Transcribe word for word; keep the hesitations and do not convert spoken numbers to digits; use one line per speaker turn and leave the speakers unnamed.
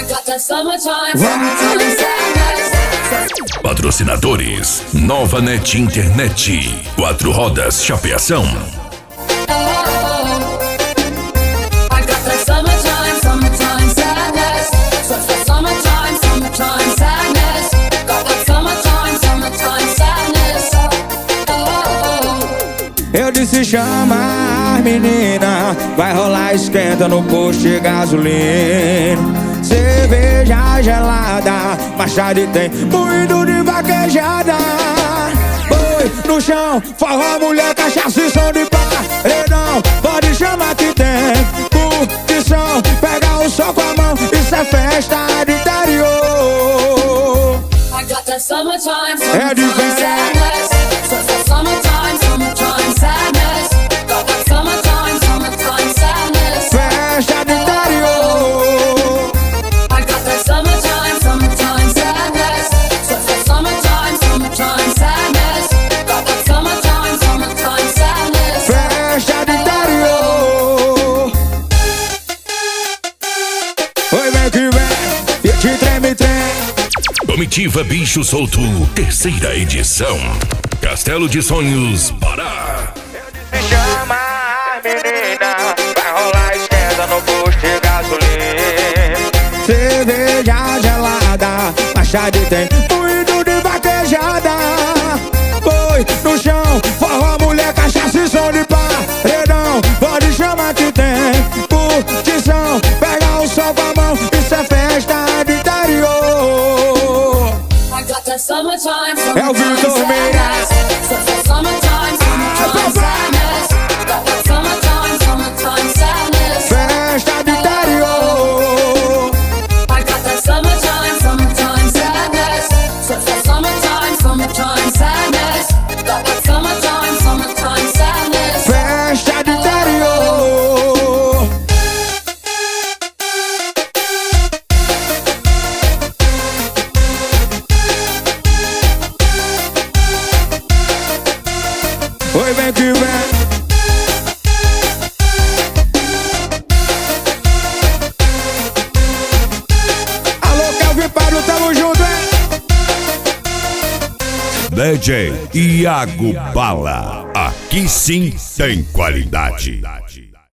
Patrocinadores: Nova Net Internet, Quatro Rodas Chapeação.
Eu disse chama as menina, vai rolar esquenta no posto de gasolina. Cerveja gelada, mais tarde tem moído de vaquejada. Oi, no chão, forró, mulher, cachaça e som de paredão. Pode chamar que tem curtição, pega o sol com a mão, isso é festa de interior. É de festa.
Comitiva Bicho Solto, terceira edição. Castelo de Sonhos, Pará.
Me chama as menina, vai rolar esquenta no posto de gasolina. Cerveja gelada, mais tarde tem moído de vaquejada. Oi, no chão, forró, mulher, cachaça e som de paredão. Pode chamar que tem curtição, pega o sol com a mão, isso é festa de interior. É o Vitor Meira. Festa de interior. Festa de interior. Oi, vem que vem. Alô, Kelvin Pablo, tamo junto, hein?
D J Iago Bala, aqui sim tem qualidade.